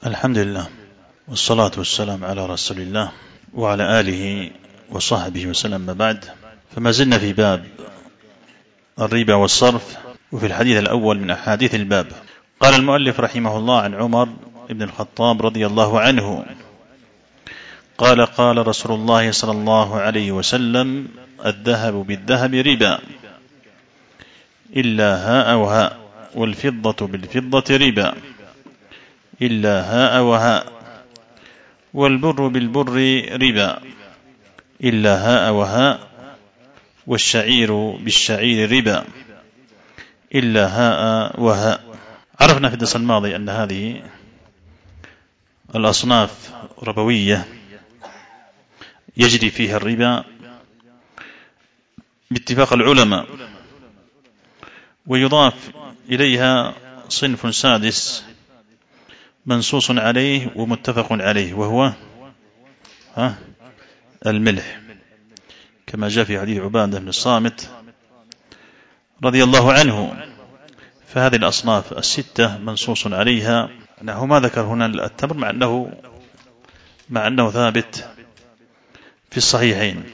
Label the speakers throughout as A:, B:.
A: الحمد لله والصلاة والسلام على رسول الله وعلى آله وصحبه وسلم. ما بعد، فما زلنا في باب الربا والصرف، وفي الحديث الأول من أحاديث الباب. قال المؤلف رحمه الله عن عمر بن الخطاب رضي الله عنه قال: قال رسول الله صلى الله عليه وسلم: الذهب بالذهب ربا إلا هاء وهاء، والفضة بالفضة ربا إلا هاء وهاء، والبر بالبر ربا إلا هاء وهاء، والشعير بالشعير ربا إلا هاء وهاء. عرفنا في الدرس الماضي أن هذه الأصناف ربوية يجري فيها الربا باتفاق العلماء، ويضاف إليها صنف سادس منصوص عليه ومتفق عليه، وهو الملح، كما جاء في حديث عبادة بن الصامت رضي الله عنه. فهذه الأصناف الستة منصوص عليها. أنه ما ذكر هنا التمر مع أنه ثابت في الصحيحين.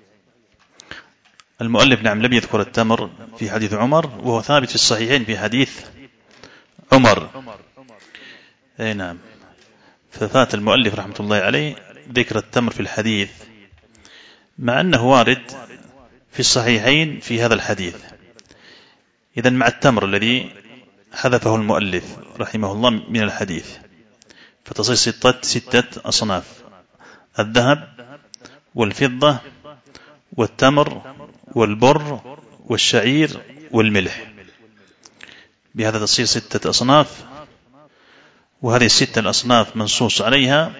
A: المؤلف لم يذكر التمر في حديث عمر، وهو ثابت في الصحيحين في حديث عمر. أي نعم. ففات المؤلف رحمة الله عليه ذكر التمر في الحديث، مع أنه وارد في الصحيحين في هذا الحديث. إذن مع التمر الذي حذفه المؤلف رحمه الله من الحديث، فتصير ستة أصناف: الذهب والفضة والتمر والبر والشعير والملح. بهذا تصير 6 أصناف، وهذه 6 الأصناف منصوص عليها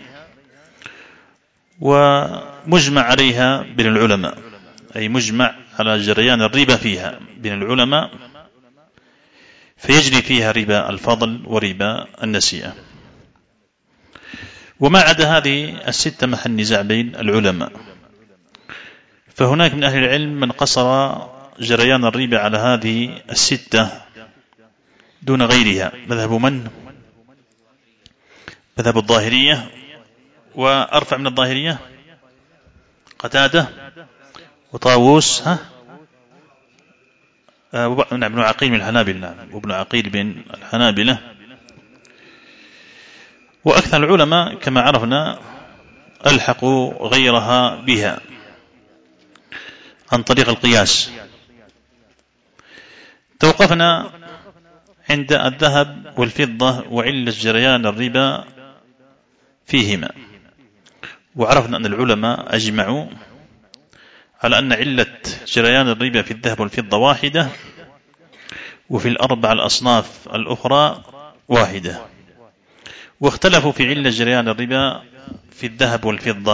A: ومجمع عليها بين العلماء، أي مجمع على جريان الربا فيها بين العلماء، فيجري فيها ربا الفضل وربا النسيئة. وما عدا هذه 6 محل نزاع بين العلماء. فهناك من أهل العلم من قصر جريان الربا على هذه 6 دون غيرها. مذهب الظاهرية، وأرفع من الظاهرية قتادة وطاووس ابن عقيل من الحنابلة، وابن عقيل من الحنابلة. وأكثر العلماء كما عرفنا ألحقوا غيرها بها عن طريق القياس. توقفنا عند الذهب والفضة وعلة جريان الربا فيهما، وعرفنا أن العلماء أجمعوا على أن علة جريان الربا في الذهب والفضة واحدة، وفي ال4 الأصناف الأخرى واحدة. واختلفوا في علة جريان الربا في الذهب والفضة.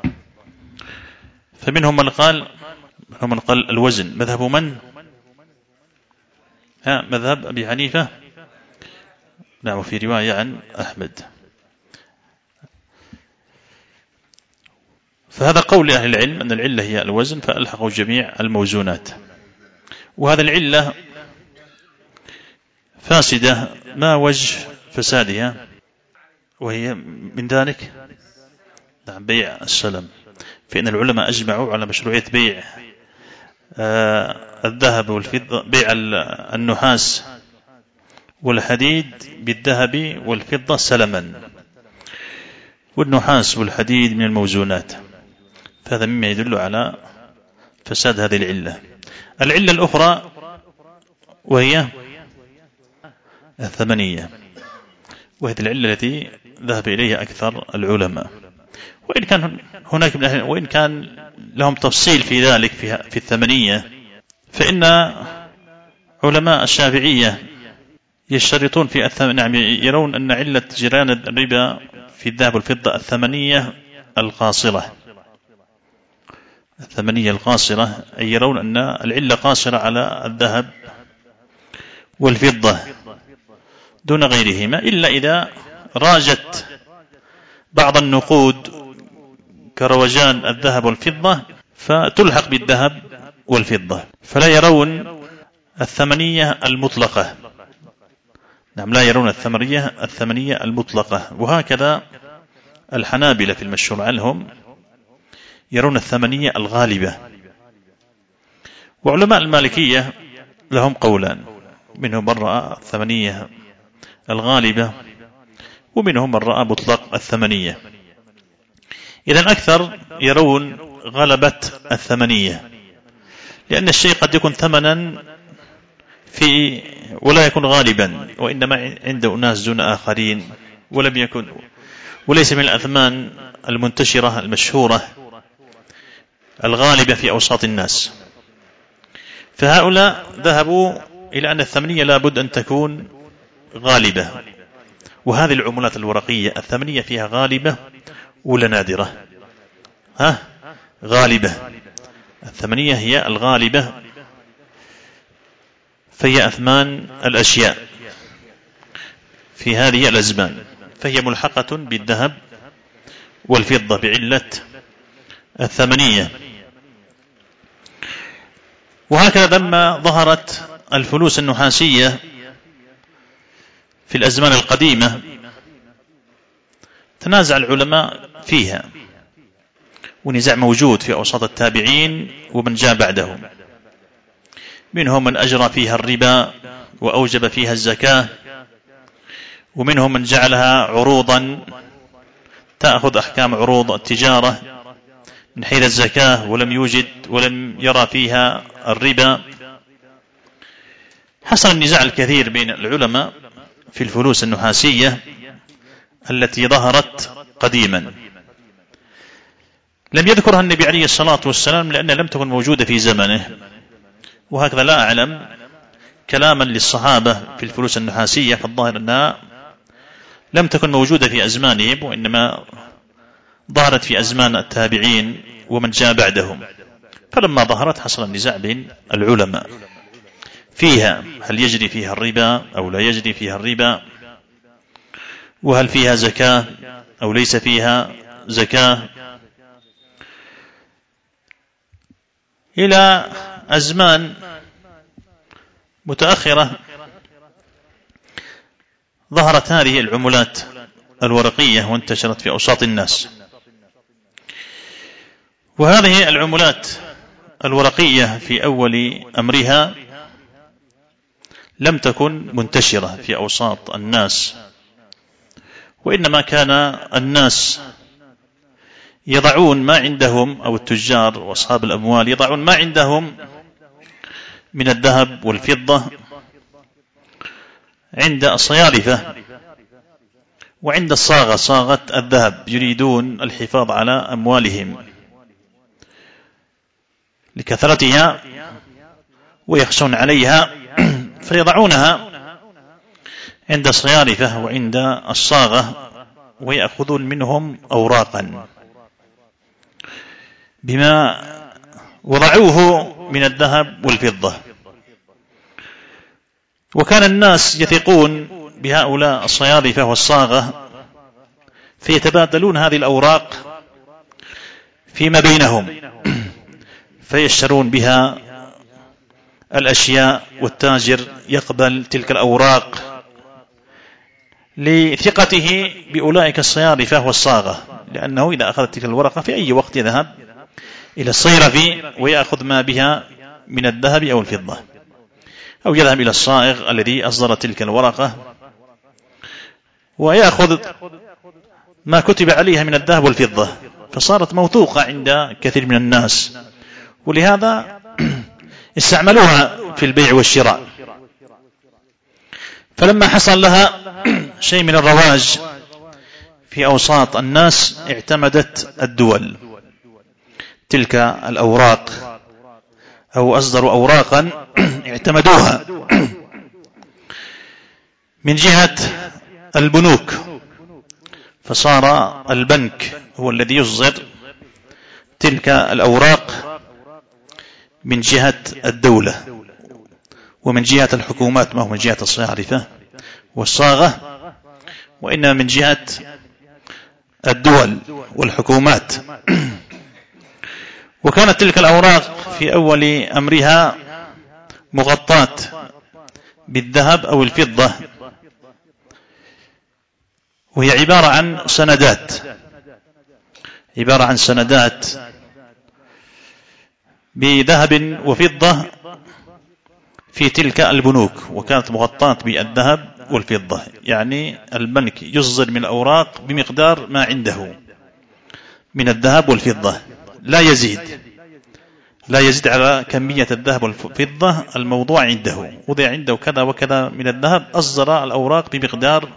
A: فمنهم من قال الوزن. مذهب من؟ مذهب أبي حنيفة. نعم، في رواية عن أحمد. فهذا قول أهل العلم أن العلة هي الوزن، فألحقوا جميع الموزونات. وهذا العلة فاسدة، ما وجه فسادها؟ وهي من ذلك بيع السلم، فإن العلماء أجمعوا على مشروعية بيع الذهب والفضة، بيع النحاس والحديد بالذهب والفضة سلما، والنحاس والحديد من الموزونات. فهذا مما يدل على فساد هذه العلة. العلة الأخرى وهي الثمنية، وهي العلة التي ذهب إليها أكثر العلماء، وإن كان لهم تفصيل في ذلك في الثمنية. فإن علماء الشافعية يشترطون في يرون أن علة جريان الربا في الذهب والفضة الثمنية القاصرة، أي يرون أن العلة قاصرة على الذهب والفضة دون غيرهما، إلا إذا راجت بعض النقود كروجان الذهب والفضة فتلحق بالذهب والفضة. فلا يرون الثمنية المطلقة، نعم، لا يرون الثمنية المطلقة. وهكذا الحنابلة في المشهور عنهم يرون الثمنية الغالبة. وعلماء المالكية لهم قولان، منهم من رأى الثمنية الغالبة ومنهم من رأى مطلق الثمنية. إذن أكثر يرون غلبة الثمنية، لأن الشيء قد يكون ثمنا ولا يكون غالبا، وإنما عند أناس دون آخرين، وليس من الأثمان المنتشرة المشهورة الغالبة في أوساط الناس. فهؤلاء ذهبوا إلى أن الثمنية لابد أن تكون غالبة. وهذه العملات الورقية الثمنية فيها غالبة ولا نادرة؟ غالبة. الثمنية هي الغالبة، فهي أثمان الأشياء في هذه الأزمان، فهي ملحقة بالذهب والفضة بعلة الثمنية. وهكذا لما ظهرت الفلوس النحاسية في الأزمان القديمة تنازع العلماء فيها، ونزاع موجود في أوساط التابعين ومن جاء بعدهم. منهم من أجرى فيها الربا وأوجب فيها الزكاة، ومنهم من جعلها عروضا تأخذ أحكام عروض التجارة من حيث الزكاة، ولم يرى فيها الربا. حصل النزاع الكثير بين العلماء في الفلوس النحاسية التي ظهرت قديما. لم يذكرها النبي عليه الصلاة والسلام لأنها لم تكن موجودة في زمنه، وهكذا لا أعلم كلاما للصحابة في الفلوس النحاسية، فالظاهر أنها لم تكن موجودة في أزمانهم، وإنما ظهرت في أزمان التابعين ومن جاء بعدهم. فلما ظهرت حصل النزاع بين العلماء فيها، هل يجري فيها الربا أو لا يجري فيها الربا، وهل فيها زكاة أو ليس فيها زكاة. إلى أزمان متأخرة ظهرت هذه العملات الورقية وانتشرت في أوساط الناس. وهذه العملات الورقية في أول أمرها لم تكن منتشرة في أوساط الناس، وإنما كان الناس يضعون ما عندهم، أو التجار وأصحاب الأموال يضعون ما عندهم من الذهب والفضة عند الصيالفة وعند صاغة الذهب، يريدون الحفاظ على أموالهم لكثرتها ويخشون عليها، فيضعونها عند الصيالفة وعند الصاغة، ويأخذون منهم أوراقا بما وضعوه من الذهب والفضة. وكان الناس يثقون بهؤلاء الصيالفة والصاغة، فيتبادلون هذه الأوراق فيما بينهم، فيشترون بها الأشياء، والتاجر يقبل تلك الأوراق لثقته بأولئك الصيالفة والصاغة، لأنه إذا أخذ تلك الورقة في أي وقت يذهب إلى الصيرف ويأخذ ما بها من الذهب أو الفضة، أو يذهب إلى الصائغ الذي أصدر تلك الورقة ويأخذ ما كتب عليها من الذهب والفضة، فصارت موثوقة عند كثير من الناس، ولهذا استعملوها في البيع والشراء. فلما حصل لها شيء من الرواج في أوساط الناس اعتمدت الدول تلك الأوراق، أو أصدروا أوراقا اعتمدوها من جهة البنوك، فصار البنك هو الذي يصدر تلك الأوراق من جهة الدولة ومن جهة الحكومات، ما هو من جهة الصيارفة والصاغة، وإنما من جهة الدول والحكومات. وكانت تلك الأوراق في أول أمرها مغطاة بالذهب أو الفضة وهي عبارة عن سندات بذهب وفضة في تلك البنوك، وكانت مغطاة بالذهب والفضة، يعني البنك يصدر من الأوراق بمقدار ما عنده من الذهب والفضة، لا يزيد على كمية الذهب والفضة الموضوع عنده. وضع عنده كذا وكذا من الذهب، أصدر الأوراق بمقدار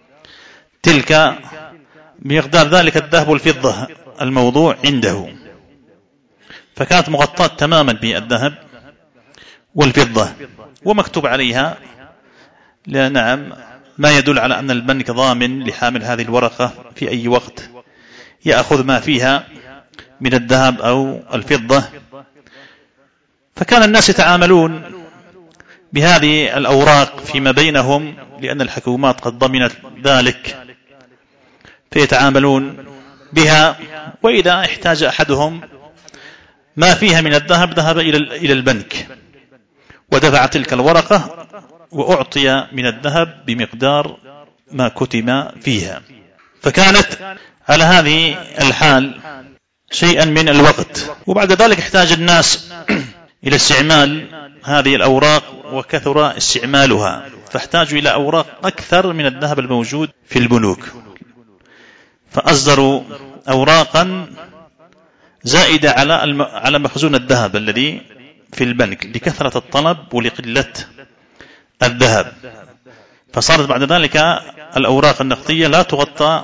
A: ذلك الذهب والفضة الموضوع عنده، فكانت مغطاة تماما بالذهب والفضة، ومكتوب عليها نعم ما يدل على أن البنك ضامن لحامل هذه الورقة في أي وقت يأخذ ما فيها من الذهب أو الفضة. فكان الناس يتعاملون بهذه الأوراق فيما بينهم، لأن الحكومات قد ضمنت ذلك، فيتعاملون بها، وإذا احتاج أحدهم ما فيها من الذهب ذهب إلى البنك ودفع تلك الورقة وأعطي من الذهب بمقدار ما كتم فيها. فكانت على هذه الحال شيئا من الوقت. وبعد ذلك احتاج الناس إلى استعمال هذه الأوراق وكثر استعمالها، فاحتاجوا إلى أوراق أكثر من الذهب الموجود في البنوك، فأصدروا أوراقا زائدة على مخزون الذهب الذي في البنك لكثرة الطلب ولقلة الذهب. فصارت بعد ذلك الأوراق النقدية لا تغطى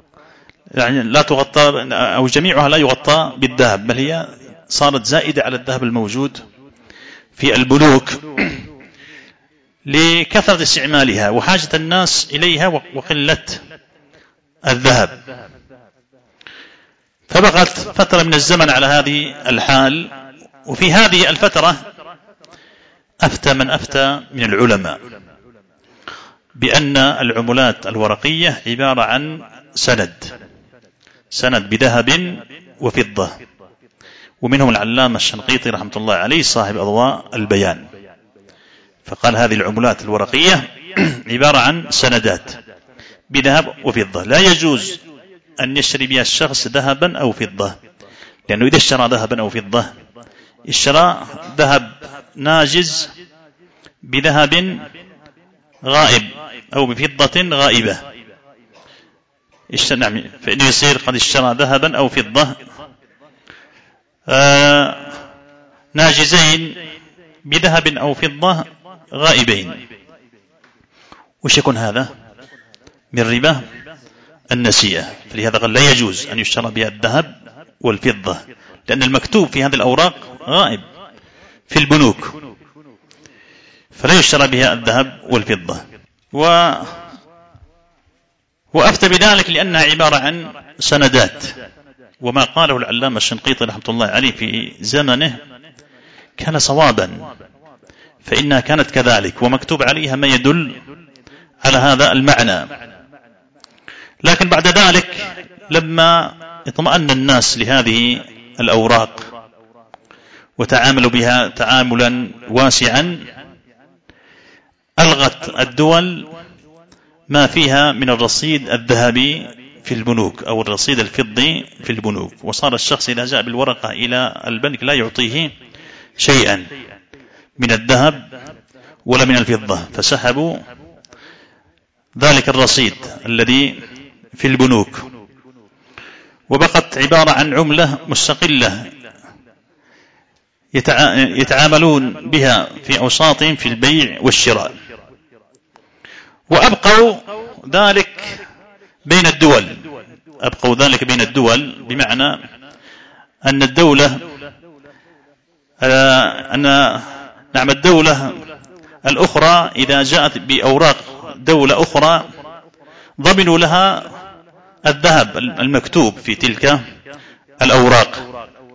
A: أو جميعها لا يغطى بالذهب، بل هي صارت زائدة على الذهب الموجود في البنوك لكثرة استعمالها وحاجة الناس إليها وقلة الذهب. فبقت فترة من الزمن على هذه الحال. وفي هذه الفترة أفتى من أفتى من العلماء بأن العملات الورقية عبارة عن سند بذهب وفضة، ومنهم العلامة الشنقيطي رحمة الله عليه صاحب أضواء البيان، فقال هذه العملات الورقية عبارة عن سندات بذهب وفضة، لا يجوز أن يشتري بها الشخص ذهبا أو فضة، لأنه إذا اشترى ذهبا أو فضة اشترى ذهب ناجز بذهب غائب أو بفضة غائبة، فإنه يصير قد اشترى ذهبا أو فضة ناجزين بذهب أو فضة غائبين. وش يكون هذا؟ من ربا النسيئة. فلهذا قال لا يجوز أن يشترى بها الذهب والفضة، لأن المكتوب في هذه الأوراق غائب في البنوك، فلا يشترى بها الذهب والفضة. وأفتى بذلك لأنها عبارة عن سندات. وما قاله العلامة الشنقيطي رحمة الله عليه في زمنه كان صوابا، فإنها كانت كذلك ومكتوب عليها ما يدل على هذا المعنى. لكن بعد ذلك لما اطمأن الناس لهذه الأوراق وتعاملوا بها تعاملا واسعا، ألغت الدول ما فيها من الرصيد الذهبي في البنوك أو الرصيد الفضي في البنوك، وصار الشخص إذا جاء بالورقة إلى البنك لا يعطيه شيئا من الذهب ولا من الفضة، فسحبوا ذلك الرصيد الذي في البنوك، وبقت عبارة عن عملة مستقلة يتعاملون بها في أوساطهم في البيع والشراء. وأبقوا ذلك بين الدول، بمعنى أن الدولة الدولة الأخرى إذا جاءت بأوراق دولة أخرى ضمنوا لها الذهب المكتوب في تلك الأوراق،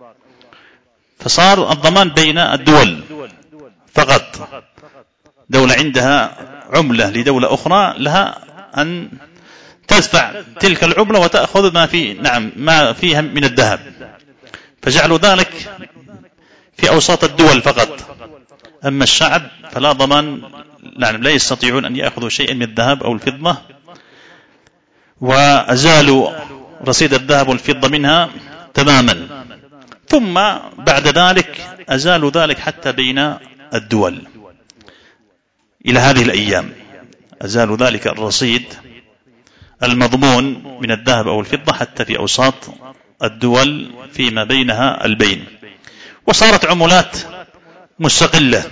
A: فصار الضمان بين الدول فقط. دولة عندها عملة لدولة أخرى لها أن تدفع تلك العملة وتأخذ ما فيها من الذهب، فجعلوا ذلك في أوساط الدول فقط. أما الشعب فلا ضمان، لا يستطيعون أن يأخذوا شيئا من الذهب أو الفضة وأزالوا رصيد الذهب والفضة منها تماما، ثم بعد ذلك أزالوا ذلك حتى بين الدول. إلى هذه الأيام أزالوا ذلك الرصيد المضمون من الذهب أو الفضة حتى في أوساط الدول فيما بينها البين، وصارت عملات مستقلة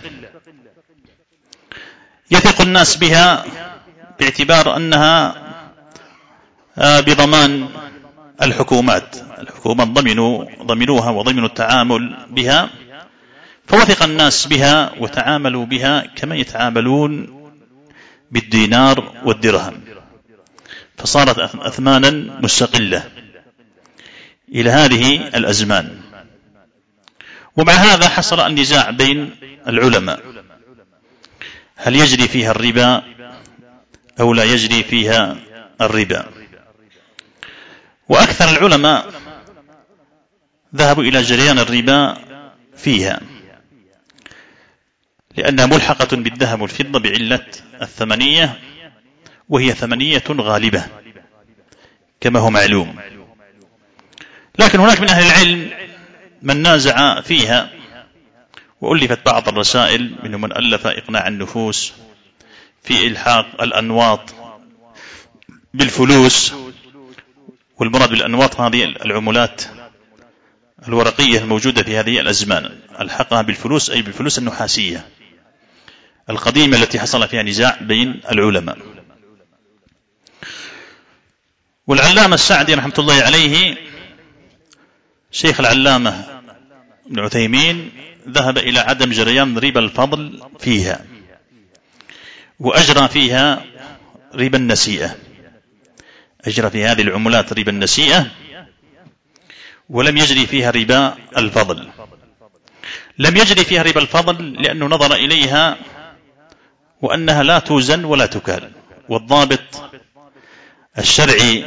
A: يثق الناس بها باعتبار أنها بضمان الحكومات ضمنوها وضمنوا التعامل بها، فوثق الناس بها وتعاملوا بها كما يتعاملون بالدينار والدرهم، فصارت أثمانا مستقلة إلى هذه الأزمان. ومع هذا حصل النزاع بين العلماء، هل يجري فيها الربا أو لا يجري فيها الربا؟ وأكثر العلماء ذهبوا إلى جريان الربا فيها، لأنها ملحقة بالذهب والفضة بعلة الثمنية، وهي ثمنية غالبة كما هو معلوم. لكن هناك من أهل العلم من نازع فيها، وألفت بعض الرسائل، منهم من ألف إقناع النفوس في إلحاق الأنواط بالفلوس، والمراد بالأنواط هذه العملات الورقية الموجودة في هذه الأزمان، ألحقها بالفلوس أي بالفلوس النحاسية القديمة التي حصل فيها نزاع بين العلماء. والعلامة السعدي رحمة الله عليه، شيخ العلامة ابن عثيمين، ذهب إلى عدم جريان ربا الفضل فيها، وأجرى فيها ربا النسيئة، أجرى في هذه العملات ربا النسيئة، ولم يجري فيها ربا الفضل. لم يجري فيها ربا الفضل لأنه نظر إليها وأنها لا توزن ولا تكال، والضابط الشرعي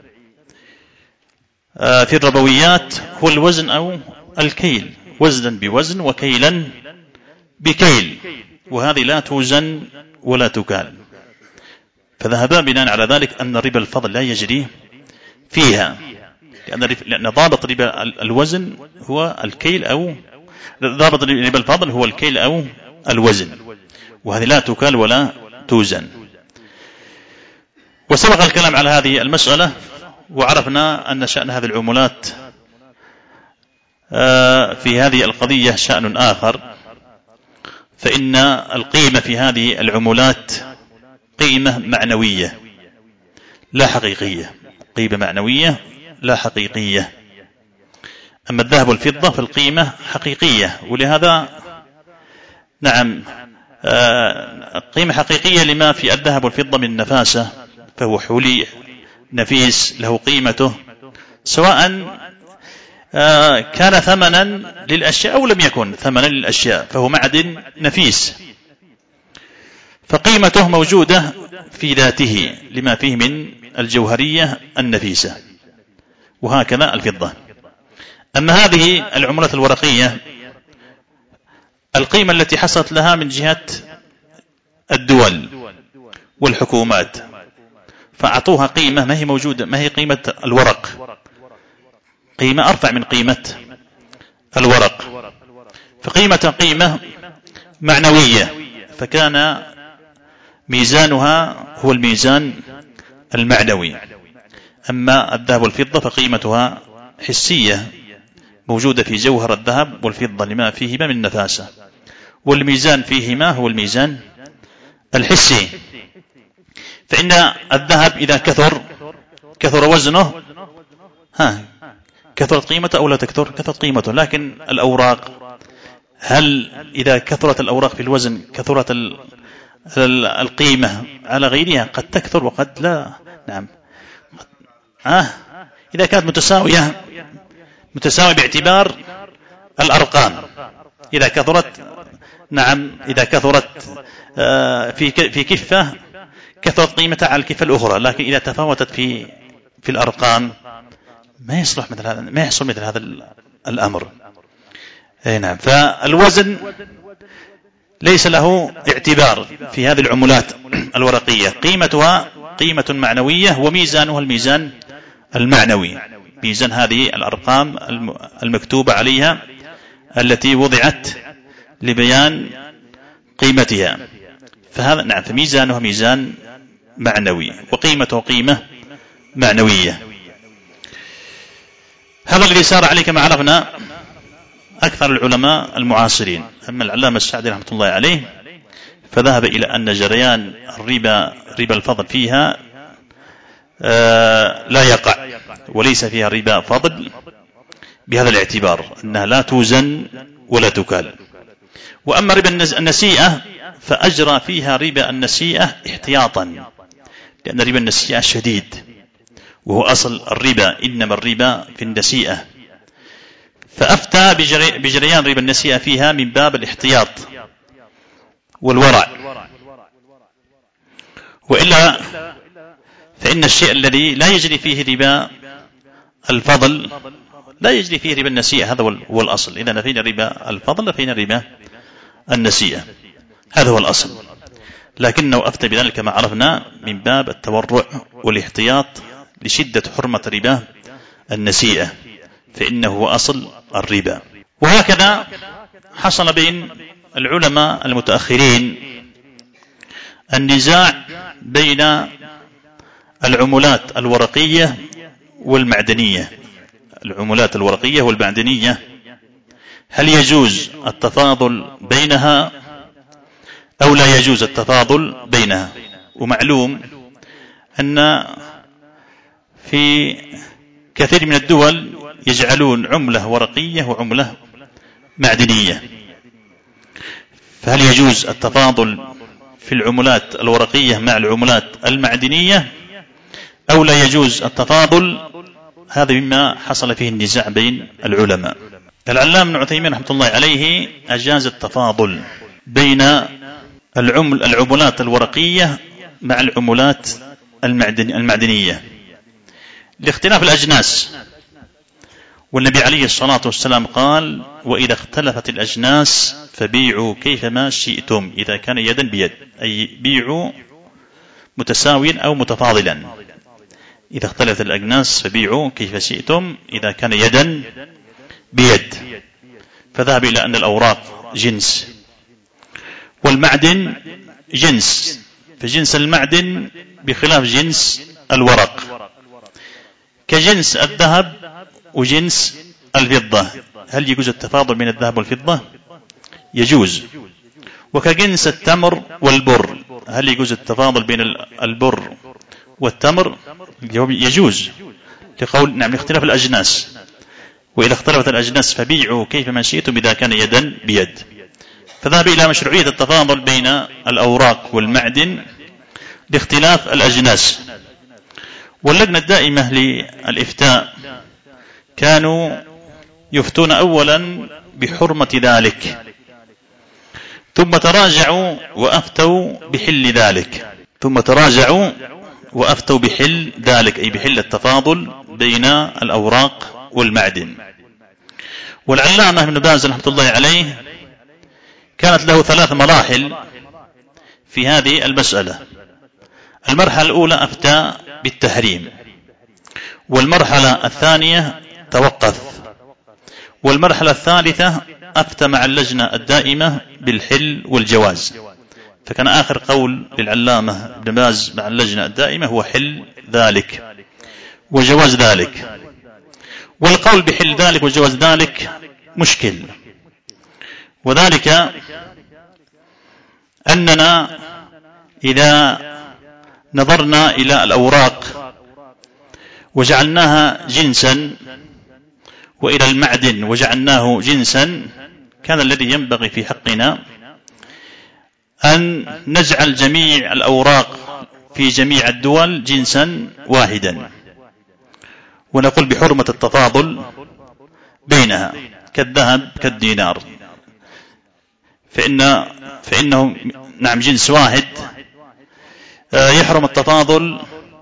A: في الربويات هو الوزن أو الكيل، وزنا بوزن وكيلا بكيل، وهذه لا توزن ولا تكال. فذهبا بناء على ذلك أن ربا الفضل لا يجري فيها، لأن ضابط ربا الوزن هو الكيل، أو ضابط ربا الفضل هو الكيل أو الوزن، وهذه لا تكال ولا توزن. وسبق الكلام على هذه المسألة، وعرفنا أن شأن هذه العملات في هذه القضية شأن آخر، فإن القيمة في هذه العملات قيمة معنوية لا حقيقية، قيمة معنوية لا حقيقية. أما الذهب والفضة فالقيمة حقيقية، ولهذا نعم قيمة حقيقية لما في الذهب والفضة من نفاسة، فهو حلي نفيس له قيمته، سواء كان ثمنا للأشياء أو لم يكن ثمنا للأشياء، فهو معدن نفيس، فقيمته موجودة في ذاته لما فيه من الجوهرية النفيسة، وهكذا الفضة. أما هذه العملات الورقية القيمة التي حصلت لها من جهة الدول والحكومات، فأعطوها قيمة ما هي موجودة، ما هي قيمة الورق، قيمة أرفع من قيمة الورق، فقيمة قيمة معنوية، فكان ميزانها هو الميزان المعنوي. أما الذهب والفضة فقيمتها حسية موجودة في جوهر الذهب والفضة لما فيهما من نفاسة، والميزان فيهما هو الميزان الحسي. فإن الذهب إذا كثر وزنه كثرت قيمته أو لا تكثر، كثرت قيمته. لكن الأوراق، هل إذا كثرت الأوراق في الوزن كثرت القيمة على غيرها؟ قد تكثر وقد لا. نعم إذا كانت متساوية باعتبار الأرقام، إذا كثرت نعم إذا كثرت في كفة كثرت قيمتها على الكفة الأخرى، لكن إذا تفاوتت في الأرقام ما يصلح مثل هذا، ما يحصل مثل هذا الأمر. نعم، فالوزن ليس له اعتبار في هذه العملات الورقية، قيمتها قيمة معنوية وميزانها الميزان المعنوي، ميزان هذه الأرقام المكتوبة عليها التي وضعت لبيان قيمتها. فهذا نعم، فميزانها ميزان معنوي وقيمته قيمة معنوية. هذا الذي سار عليه كما عرفنا أكثر العلماء المعاصرين. أما العلامة السعدي رحمة الله عليه فذهب إلى أن جريان الربا، ربا الفضل فيها لا يقع، وليس فيها ربا فضل بهذا الاعتبار أنها لا توزن ولا تكال. وأما ربا النسيئة فأجرى فيها ربا النسيئة احتياطا، لأن ربا النسيئة شديد، وهو أصل الربا إنما الربا في النسيئة، فأفتى بجريان ربا النسيئة فيها من باب الاحتياط والورع. وإلا فإن الشيء الذي لا يجري فيه ربا الفضل لا يجري فيه ربا النسيئة، هذا هو الأصل. إذا نفينا ربا الفضل نفينا ربا النسيئة، هذا هو الأصل. لكنه أفتى بذلك كما عرفنا من باب التورع والاحتياط لشدة حرمة ربا النسيئة، فإنه هو أصل الربا. وهكذا حصل بين العلماء المتأخرين النزاع بين العملات الورقية والمعدنية. العملات الورقية والمعدنية هل يجوز التفاضل بينها أو لا يجوز التفاضل بينها؟ ومعلوم أن في كثير من الدول يجعلون عملة ورقية وعملة معدنية، فهل يجوز التفاضل في العملات الورقية مع العملات المعدنية أو لا يجوز التفاضل؟ هذا مما حصل فيه النزاع بين العلماء. العلامة ابن عثيمين رحمة الله عليه أجاز التفاضل بين العملات الورقية مع العملات المعدنية لاختلاف الأجناس، والنبي عليه الصلاة والسلام قال: وإذا اختلفت الأجناس فبيعوا كيفما شئتم إذا كان يدا بيد، أي بيعوا متساويا أو متفاضلا. إذا اختلفت الأجناس فبيعوا كيف شئتم إذا كان يدا بيد. فذهب إلى أن الأوراق جنس والمعدن جنس، فجنس المعدن بخلاف جنس الورق، كجنس الذهب وجنس الفضة. هل يجوز التفاضل بين الذهب والفضة؟ يجوز. وكجنس التمر والبر، هل يجوز التفاضل بين البر والتمر؟ يجوز، لقول نعم لاختلاف الأجناس. وإذا اختلفت الأجناس فبيعوا كيفما شئتم إذا كان يدا بيد. فذهب إلى مشروعية التفاضل بين الأوراق والمعدن لاختلاف الأجناس. واللجنة الدائمة للإفتاء كانوا يفتون أولا بحرمة ذلك، ثم تراجعوا وأفتوا بحل ذلك، ثم تراجعوا وأفتوا بحل ذلك، أي بحل التفاضل بين الأوراق والمعدن. والعلامة ابن باز رحمة الله عليه كانت له 3 مراحل في هذه المسألة. المرحلة الأولى أفتى بالتحريم، والمرحلة الثانية توقف، والمرحلة الثالثة أفتى مع اللجنة الدائمة بالحل والجواز. فكان آخر قول للعلامة ابن باز مع اللجنة الدائمة هو حل ذلك وجواز ذلك. والقول بحل ذلك وجواز ذلك مشكل، وذلك أننا إذا نظرنا إلى الأوراق وجعلناها جنسا وإلى المعدن وجعلناه جنسا، كان الذي ينبغي في حقنا أن نجعل جميع الأوراق في جميع الدول جنسا واحدا، ونقول بحرمة التفاضل بينها كالذهب كالدينار، فإنه نعم جنس واحد يحرم التفاضل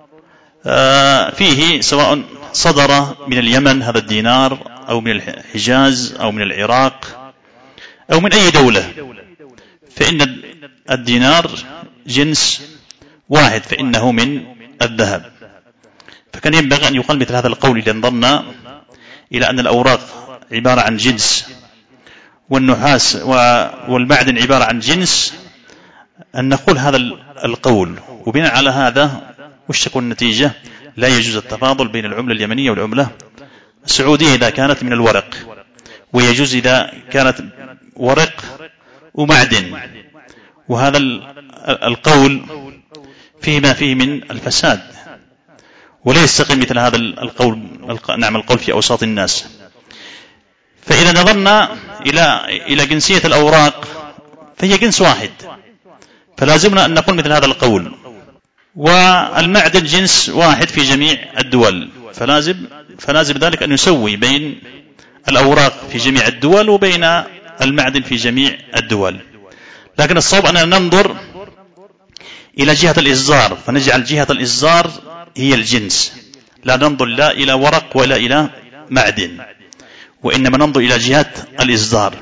A: فيه، سواء صدر من اليمن هذا الدينار أو من الحجاز أو من العراق أو من أي دولة، فإن الدينار جنس واحد، فإنه الذهب. فكان ينبغي أن يقال مثل هذا القول إذا انظرنا إلى أن الأوراق عبارة عن جنس والنحاس والمعدن عبارة عن جنس، أن نقول هذا القول، وبناء على هذا وش تكون النتيجة؟ لا يجوز التفاضل بين العملة اليمنية والعملة السعودية إذا كانت من الورق، ويجوز إذا كانت ورق ومعدن. وهذا القول فيه ما فيه من الفساد، ولا يستقيم مثل هذا القول القول في أوساط الناس. فإذا نظرنا إلى جنسية الأوراق فهي جنس واحد، فلازمنا أن نقول مثل هذا القول. والمعدن جنس واحد في جميع الدول، فلازم ذلك أن يسوي بين الأوراق في جميع الدول وبين المعدن في جميع الدول. لكن الصواب أننا ننظر إلى جهة الإصدار، فنجعل جهة الإصدار هي الجنس، لا ننظر لا إلى ورق ولا إلى معدن، وإنما ننظر إلى جهة الإصدار.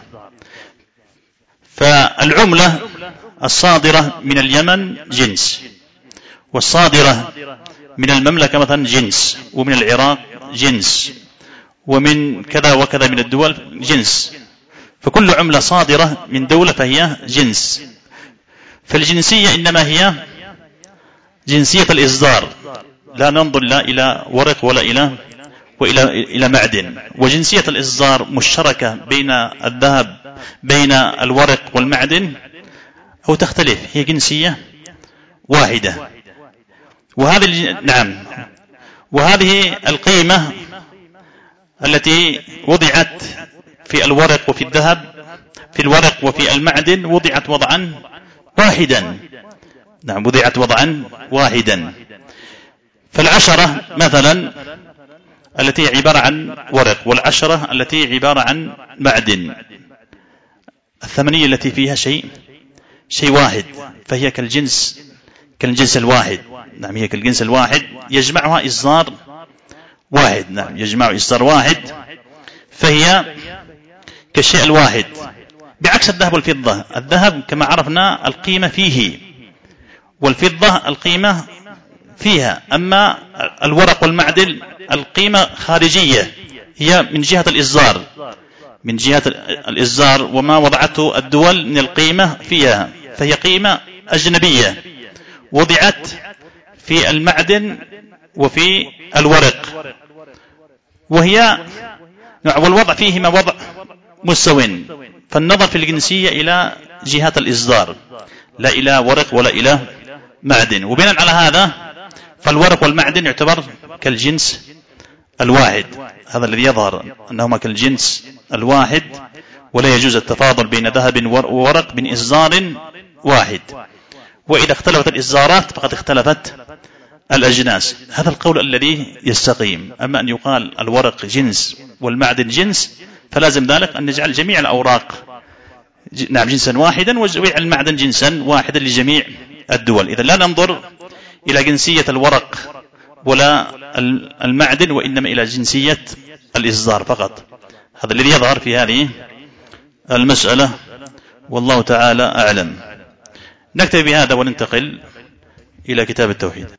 A: فالعملة الصادرة من اليمن جنس، والصادرة من المملكة مثلا جنس، ومن العراق جنس، ومن كذا وكذا من الدول جنس. فكل عملة صادرة من دولة فهي جنس. فالجنسية إنما هي جنسية الإصدار، لا ننظر لا إلى ورق ولا إلى معدن. وجنسية الإصدار مشتركة بين الذهب بين الورق والمعدن أو تختلف، هي جنسية واحدة. وهذه القيمة التي وضعت في الورق وفي الذهب، في الورق وفي المعدن وضعت وضعا واحدا. وضعت وضعا واحدا. فالعشرة مثلا التي عبارة عن ورق، والعشرة التي عبارة عن معدن، الثمنية التي فيها شيء واحد، فهي كالجنس الواحد. هي كالجنس الواحد، يجمعها إصدار واحد. يجمع إصدار واحد، فهي كالشيء الواحد، بعكس الذهب والفضة. الذهب كما عرفنا القيمة فيه، والفضة القيمة فيها. أما الورق والمعدن القيمة خارجية، هي من جهة الإصدار، وما وضعته الدول من القيمة فيها، فهي قيمة أجنبية وضعت في المعدن وفي الورق، والوضع فيهما وضع مستوٍ. فالنظر في الجنسية إلى جهة الإصدار، لا إلى ورق ولا إلى معدن. وبناء على هذا فالورق والمعدن يعتبر كالجنس الواحد. هذا الذي يظهر أنهما كالجنس الواحد، ولا يجوز التفاضل بين ذهب وورق من إصدار واحد. وإذا اختلفت الإصدارات فقد اختلفت الأجناس. هذا القول الذي يستقيم. أما أن يقال الورق جنس والمعدن جنس، فلازم ذلك أن نجعل جميع الأوراق جنسا واحدا، وجعل المعدن جنسا واحدا لجميع الدول. إذا لا ننظر إلى جنسية الورق ولا المعدن، وإنما إلى جنسية الإصدار فقط. هذا الذي يظهر في هذه المسألة، والله تعالى أعلم. نكتفي بهذا وننتقل إلى كتاب التوحيد.